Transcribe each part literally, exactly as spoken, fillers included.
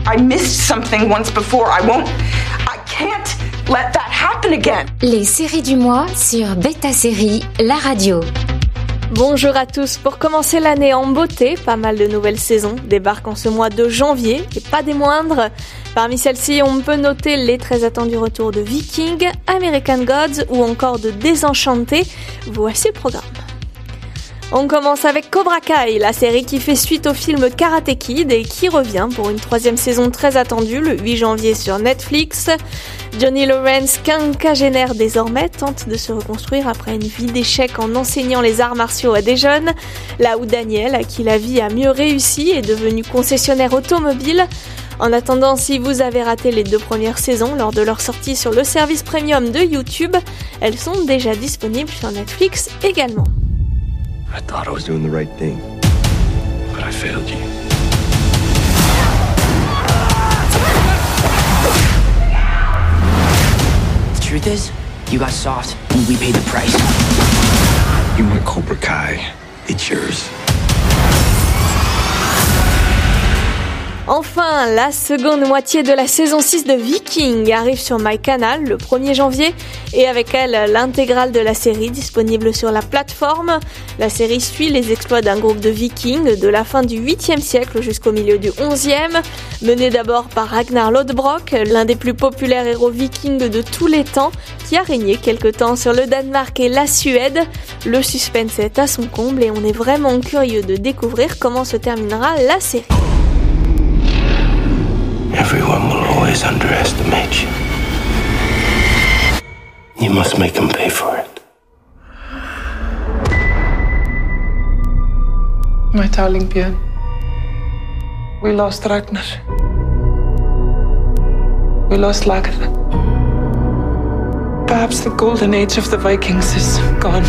I missed something once before. I won't, I can't let that happen again. Les séries du mois sur Beta Série, la radio. Bonjour à tous, pour commencer l'année en beauté, pas mal de nouvelles saisons débarquent en ce mois de janvier, et pas des moindres. Parmi celles-ci, on peut noter les très attendus retours de Vikings, American Gods ou encore de Désenchanté. Voici le programme. On commence avec Cobra Kai, la série qui fait suite au film Karate Kid et qui revient pour une troisième saison très attendue le huit janvier sur Netflix. Johnny Lawrence, quinquagénaire désormais, tente de se reconstruire après une vie d'échec en enseignant les arts martiaux à des jeunes, là où Daniel, à qui la vie a mieux réussi, est devenu concessionnaire automobile. En attendant, si vous avez raté les deux premières saisons lors de leur sortie sur le service premium de YouTube, elles sont déjà disponibles sur Netflix également. I thought I was doing the right thing, but I failed you. The truth is, you got soft, and we paid the price. You want Cobra Kai, it's yours. Enfin, la seconde moitié de la saison six de Vikings arrive sur MyCanal le premier janvier et avec elle l'intégrale de la série disponible sur la plateforme. La série suit les exploits d'un groupe de Vikings de la fin du huitième siècle jusqu'au milieu du onzième, mené d'abord par Ragnar Lodbrok, l'un des plus populaires héros vikings de tous les temps, qui a régné quelque temps sur le Danemark et la Suède. Le suspense est à son comble et on est vraiment curieux de découvrir comment se terminera la série. Everyone will always underestimate you. You must make them pay for it. My darling Björn, we lost Ragnar. We lost Lagertha. Perhaps the golden age of the Vikings is gone.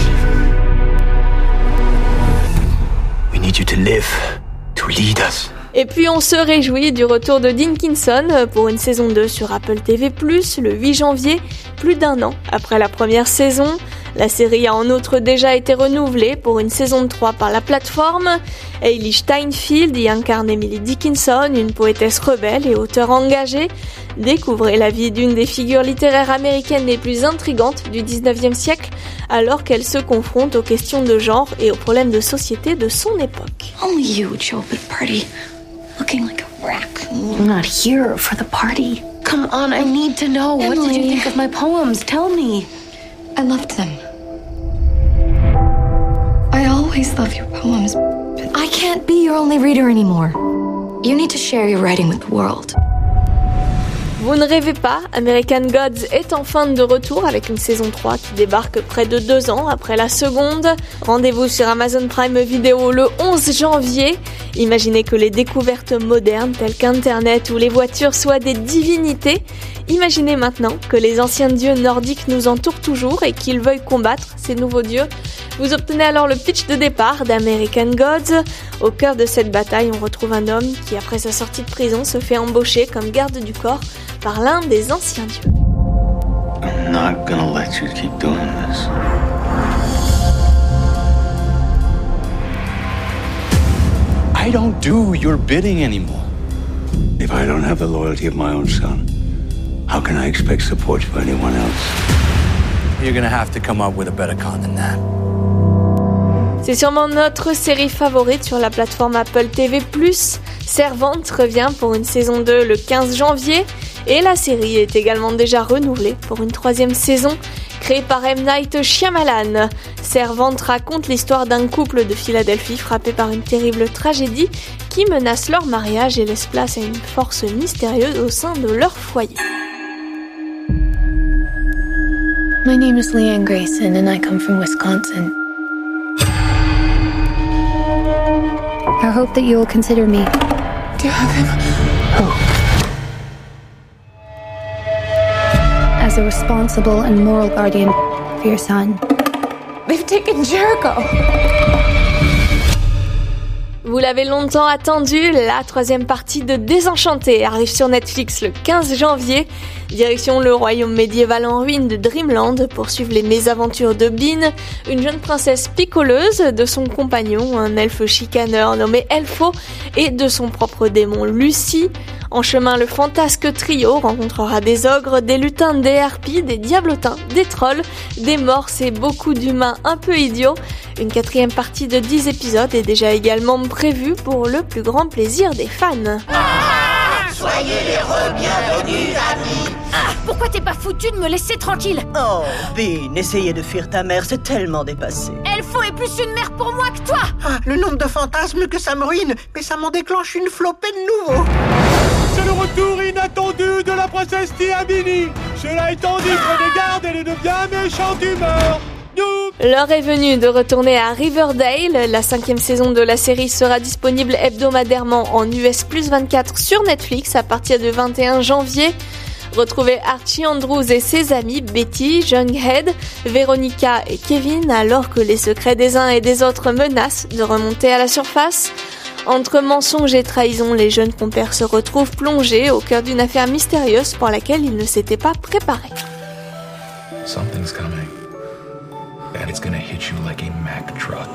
We need you to live, to lead us. Et puis on se réjouit du retour de Dickinson pour une saison deux sur Apple T V plus, le huit janvier, plus d'un an après la première saison. La série a en outre déjà été renouvelée pour une saison trois par la plateforme. Hailey Steinfeld y incarne Emily Dickinson, une poétesse rebelle et auteure engagée. Découvrez la vie d'une des figures littéraires américaines les plus intrigantes du dix-neuvième siècle, alors qu'elle se confronte aux questions de genre et aux problèmes de société de son époque. Only you would show up at a party looking like a raccoon. I'm not here for the party. Come on, I need to know. Emily. What did you think of my poems? Tell me. I loved them. I always love your poems, but I can't be your only reader anymore. You need to share your writing with the world. Vous ne rêvez pas, American Gods est enfin de retour avec une saison trois qui débarque près de deux ans après la seconde. Rendez-vous sur Amazon Prime Video le onze janvier. Imaginez que les découvertes modernes telles qu'Internet ou les voitures soient des divinités. Imaginez maintenant que les anciens dieux nordiques nous entourent toujours et qu'ils veuillent combattre ces nouveaux dieux. Vous obtenez alors le pitch de départ d'American Gods. Au cœur de cette bataille, on retrouve un homme qui, après sa sortie de prison, se fait embaucher comme garde du corps par l'un des anciens dieux. I'm not gonna let you keep doing this. I don't do your bidding anymore. If I don't have the loyalty of my own son, how can I expect support from anyone else? You're gonna have to come up with a better con than that. C'est sûrement notre série favorite sur la plateforme Apple T V plus. Servante revient pour une saison deux le quinze janvier et la série est également déjà renouvelée pour une troisième saison créée par M. Night Shyamalan. Servante raconte l'histoire d'un couple de Philadelphie frappé par une terrible tragédie qui menace leur mariage et laisse place à une force mystérieuse au sein de leur foyer. My name is Leanne Grayson and I come from Wisconsin. I hope that you will consider me. Do you have him? As a responsible and moral guardian for your son. They've taken Jericho. Vous l'avez longtemps attendu, la troisième partie de Désenchanté arrive sur Netflix le quinze janvier. Direction le royaume médiéval en ruine de Dreamland pour suivre les mésaventures de Bean, une jeune princesse picoleuse, de son compagnon, un elfe chicaneur nommé Elfo, et de son propre démon Lucie. En chemin, le fantasque trio rencontrera des ogres, des lutins, des harpies, des diablotins, des trolls, des morses et beaucoup d'humains un peu idiots. Une quatrième partie de dix épisodes est déjà également prévue pour le plus grand plaisir des fans. Ah, soyez les re-bienvenus, amis. Ah, pourquoi t'es pas foutu de me laisser tranquille? Oh, Bean, essayer de fuir ta mère, c'est tellement dépassé. Elfo est plus une mère pour moi que toi. Ah, le nombre de fantasmes que ça me ruine, mais ça m'en déclenche une flopée de nouveaux. C'est le retour inattendu de la princesse Tiamini. Cela étant dit, prenez garde, elle est de bien méchante humeur. L'heure est venue de retourner à Riverdale. La cinquième saison de la série sera disponible hebdomadairement en U S plus vingt-quatre sur Netflix à partir du vingt et un janvier. Retrouvez Archie Andrews et ses amis Betty, Jughead, Veronica et Kevin alors que les secrets des uns et des autres menacent de remonter à la surface. Entre mensonges et trahison, les jeunes compères se retrouvent plongés au cœur d'une affaire mystérieuse pour laquelle ils ne s'étaient pas préparés. Something's coming. And it's gonna hit you like a Mack truck.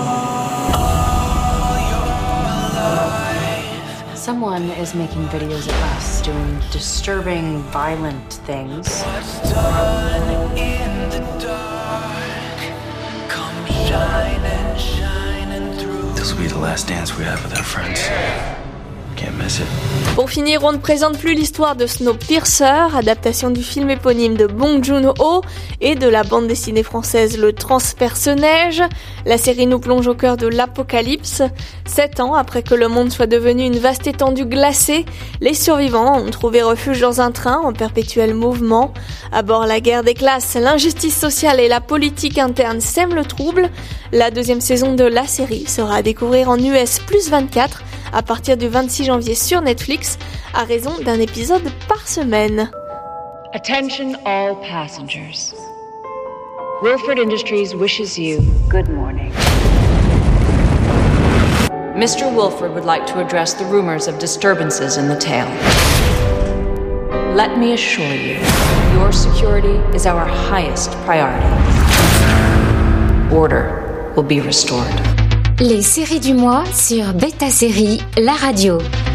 Someone is making videos of us doing disturbing, violent things. What's done in the dark, come shining, shining through. This will be the last dance we have with our friends. Can't miss it. Pour finir, on ne présente plus l'histoire de Snowpiercer, adaptation du film éponyme de Bong Joon-ho et de la bande dessinée française Le Transperce-Neige. La série nous plonge au cœur de l'apocalypse. Sept ans après que le monde soit devenu une vaste étendue glacée, les survivants ont trouvé refuge dans un train en perpétuel mouvement. À bord, la guerre des classes, l'injustice sociale et la politique interne sèment le trouble. La deuxième saison de la série sera à découvrir en U S plus vingt-quatre à partir du vingt-six janvier sur Netflix, à raison d'un épisode par semaine. Attention all passengers. Wilford Industries wishes you good morning. Mister Wilford would like to address the rumors of disturbances in the tail. Let me assure you, your security is our highest priority. Order will be restored. Les séries du mois sur Beta Série, la radio.